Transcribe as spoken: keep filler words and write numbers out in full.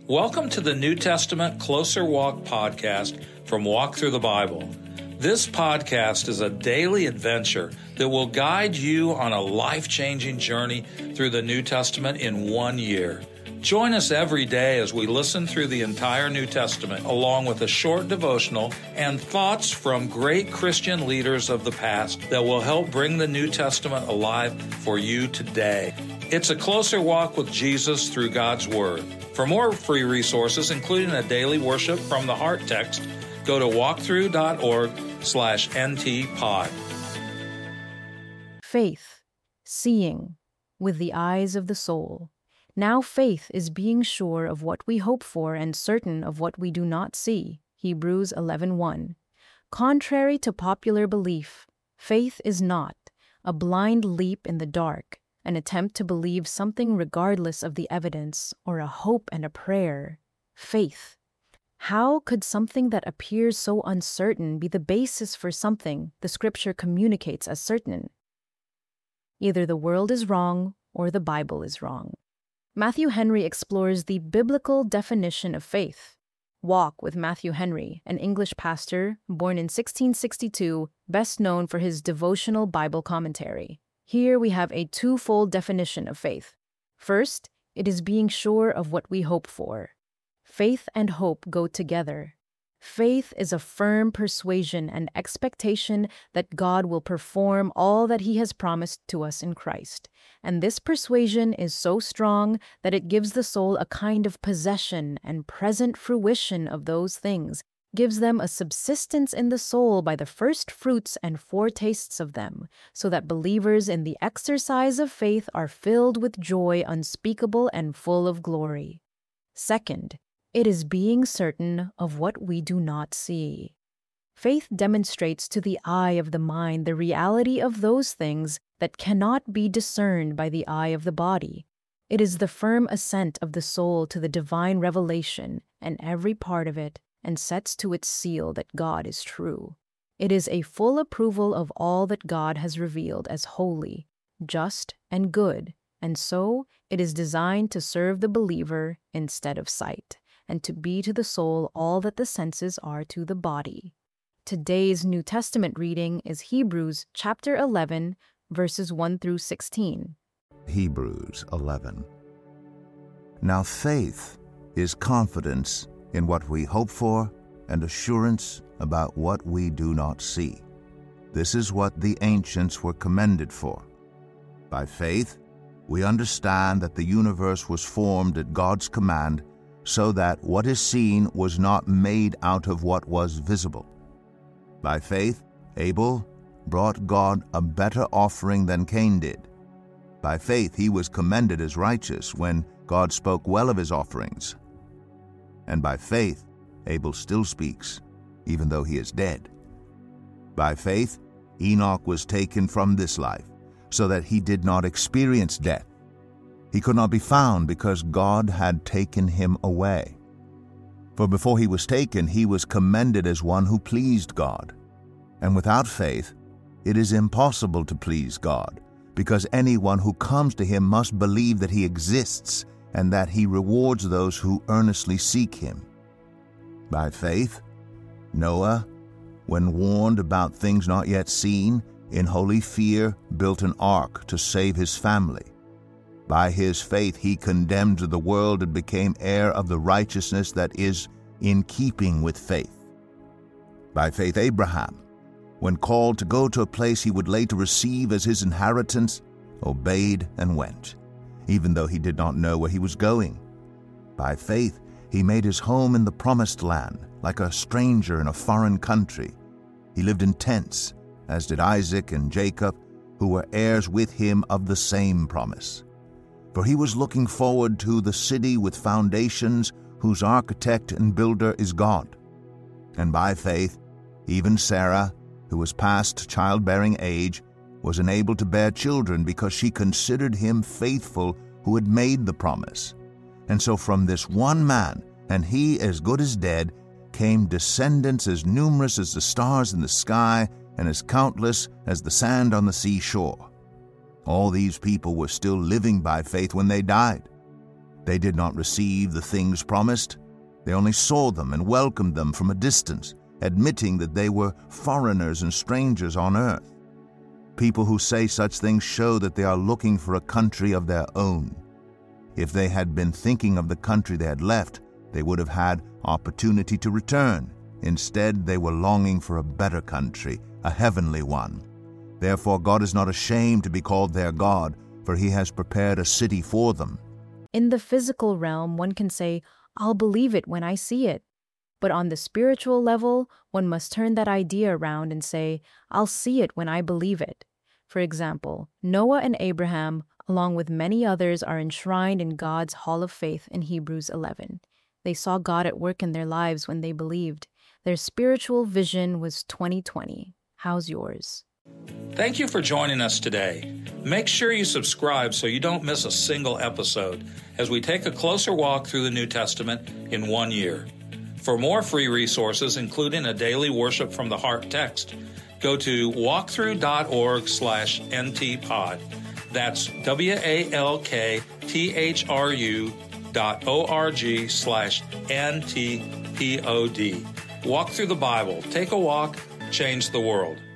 Welcome to the New Testament Closer Walk podcast from Walk Through the Bible. This podcast is a daily adventure that will guide you on a life-changing journey through the New Testament in one year. Join us every day as we listen through the entire New Testament, along with a short devotional and thoughts from great Christian leaders of the past that will help bring the New Testament alive for you today. It's a closer walk with Jesus through God's Word. For more free resources, including a daily worship from the Heart text, go to walkthrough.org slash ntpod. Faith, seeing, with the eyes of the soul. Now faith is being sure of what we hope for and certain of what we do not see. Hebrews eleven one. Contrary to popular belief, faith is not a blind leap in the dark, an attempt to believe something regardless of the evidence, or a hope and a prayer. Faith. How could something that appears so uncertain be the basis for something the Scripture communicates as certain? Either the world is wrong or the Bible is wrong. Matthew Henry explores the biblical definition of faith. Walk with Matthew Henry, an English pastor born in sixteen sixty-two, best known for his devotional Bible commentary. Here we have a twofold definition of faith. First, it is being sure of what we hope for. Faith and hope go together. Faith is a firm persuasion and expectation that God will perform all that He has promised to us in Christ. And this persuasion is so strong that it gives the soul a kind of possession and present fruition of those things, gives them a subsistence in the soul by the first fruits and foretastes of them, so that believers in the exercise of faith are filled with joy unspeakable and full of glory. Second, it is being certain of what we do not see. Faith demonstrates to the eye of the mind the reality of those things that cannot be discerned by the eye of the body. It is the firm assent of the soul to the divine revelation and every part of it, and sets to its seal that God is true. It is a full approval of all that God has revealed as holy, just, and good, and so it is designed to serve the believer instead of sight, and to be to the soul all that the senses are to the body. Today's New Testament reading is Hebrews chapter eleven, verses one through sixteen. Hebrews eleven. Now faith is confidence in what we hope for and assurance about what we do not see. This is what the ancients were commended for. By faith, we understand that the universe was formed at God's command, so that what is seen was not made out of what was visible. By faith, Abel brought God a better offering than Cain did. By faith, he was commended as righteous when God spoke well of his offerings. And by faith, Abel still speaks, even though he is dead. By faith, Enoch was taken from this life, so that he did not experience death. He could not be found because God had taken him away. For before he was taken, he was commended as one who pleased God. And without faith, it is impossible to please God, because anyone who comes to him must believe that he exists and that he rewards those who earnestly seek him. By faith, Noah, when warned about things not yet seen, in holy fear built an ark to save his family. By his faith he condemned the world and became heir of the righteousness that is in keeping with faith. By faith Abraham, when called to go to a place he would later receive as his inheritance, obeyed and went, even though he did not know where he was going. By faith he made his home in the promised land, like a stranger in a foreign country. He lived in tents, as did Isaac and Jacob, who were heirs with him of the same promise. For he was looking forward to the city with foundations, whose architect and builder is God. And by faith, even Sarah, who was past childbearing age, was enabled to bear children because she considered him faithful who had made the promise. And so from this one man, and he as good as dead, came descendants as numerous as the stars in the sky and as countless as the sand on the seashore. All these people were still living by faith when they died. They did not receive the things promised. They only saw them and welcomed them from a distance, admitting that they were foreigners and strangers on earth. People who say such things show that they are looking for a country of their own. If they had been thinking of the country they had left, they would have had opportunity to return. Instead, they were longing for a better country, a heavenly one. Therefore, God is not ashamed to be called their God, for He has prepared a city for them. In the physical realm, one can say, "I'll believe it when I see it." But on the spiritual level, one must turn that idea around and say, "I'll see it when I believe it." For example, Noah and Abraham, along with many others, are enshrined in God's Hall of Faith in Hebrews eleven. They saw God at work in their lives when they believed. Their spiritual vision was twenty twenty. How's yours? Thank you for joining us today. Make sure you subscribe so you don't miss a single episode as we take a closer walk through the New Testament in one year. For more free resources, including a daily Worship from the Heart text, go to walkthrough.org slash ntpod. That's W-A-L-K-T-H-R-U dot O-R-G slash N-T-P-O-D. Walk through the Bible. Take a walk. Change the world.